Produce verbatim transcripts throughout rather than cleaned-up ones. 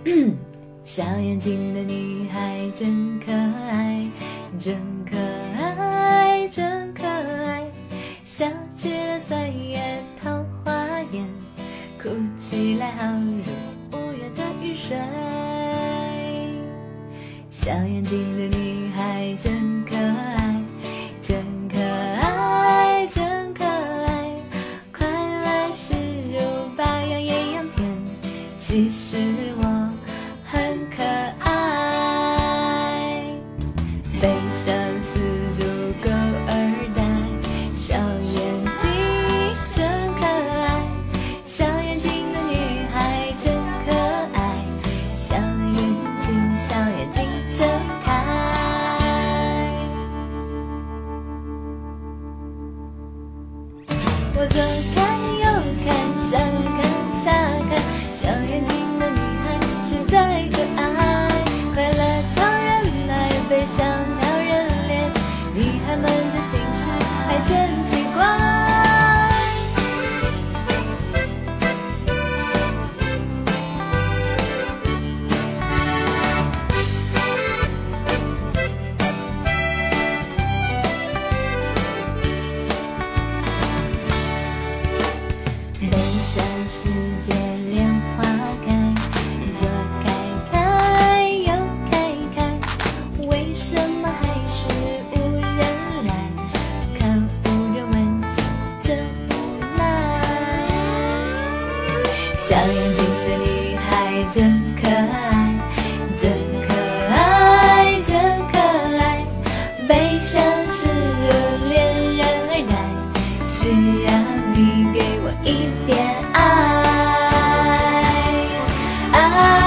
小眼睛的女孩真可爱，真可爱，真可爱，笑起来酸也桃花眼，哭起来好如五月的雨水。小眼睛的女孩真可爱，真可爱，真可爱，快乐是如白杨艳阳天，其实我很可爱，悲伤是如狗儿带，小眼睛真可爱，小眼睛的女孩真可爱，小眼睛小眼睛睁开。我左看右看，上看下看，小眼睛的女孩实在可爱，快乐讨人爱，悲伤讨人怜，女孩们的心事还真奇怪。悲伤世界莲花开，左开开，右开开，为什么还是无人来？看无人问津，真无奈。小眼睛的女孩真可爱，真可爱，真可爱，悲伤是如恋人儿带，需要你给我一点爱，爱，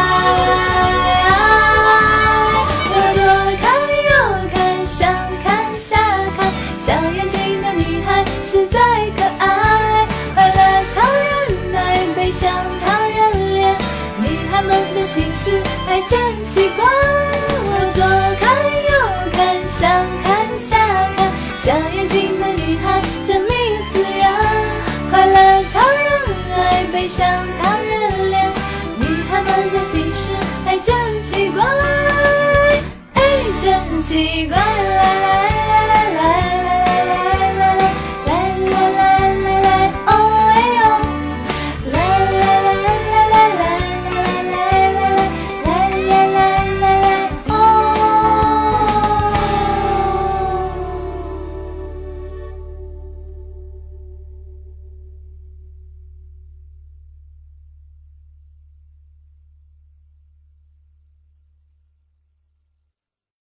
爱。我左看右看，上看下看，小眼睛的女孩实在可爱，快乐讨人爱，悲伤讨人怜，女孩们的心事还真奇怪。我左看右看，上看下看，小眼睛的女孩真迷死人，快乐讨人爱，悲伤讨人怜，女孩们的心事还真奇怪，哎，真奇怪。